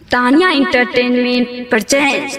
Tania entertainment presents.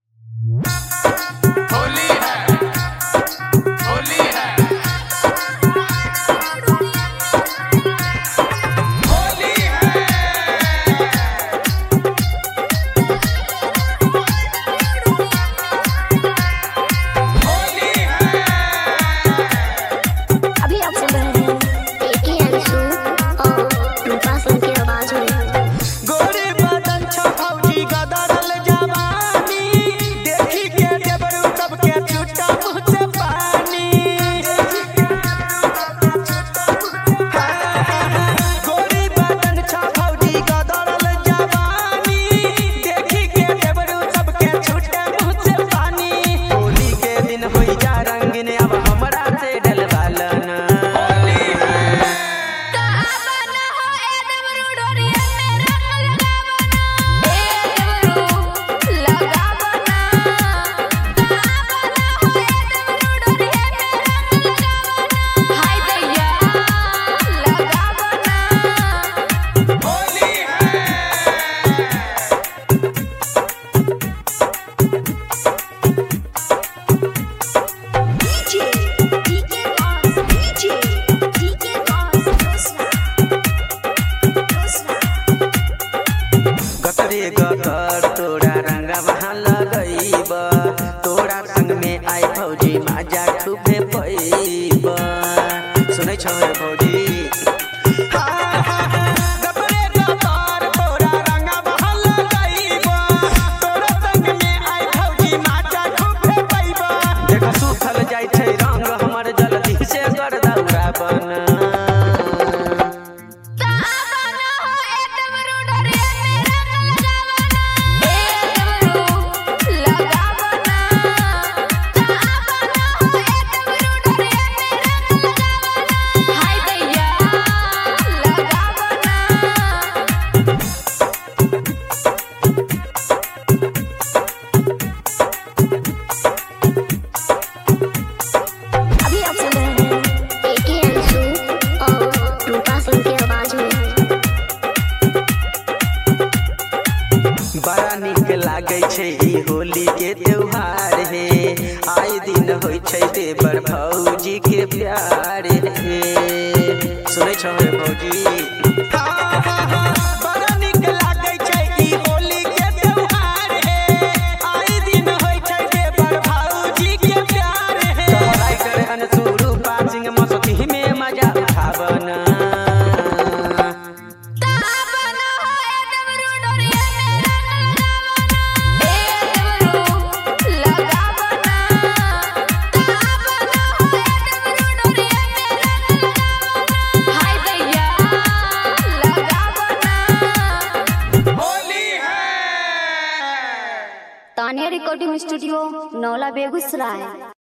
गतर तोरा रंगा वहाँ लगईब, तोरा संग में आई भौजी मजा खूबे पैब। सुनै छौ रे भौजी देखा सुखल जाइ छै रंग हमर जल्दी से कर दौरा बन। बड़ा निक लागे छै ई होली के त्योहार हे, आए दिन होय छै देवर भौजी के प्यार हे। सुनै छौ रे भौजी बड़ा निक लागे छै ई होली के त्योहार हे, आए दिन होय छै देवर भौजी के प्यार हे। कहलाई करे अनसुरु पासिंग मस्ती में मजा उठावन। Tania recording studio, Naula, Begusarai.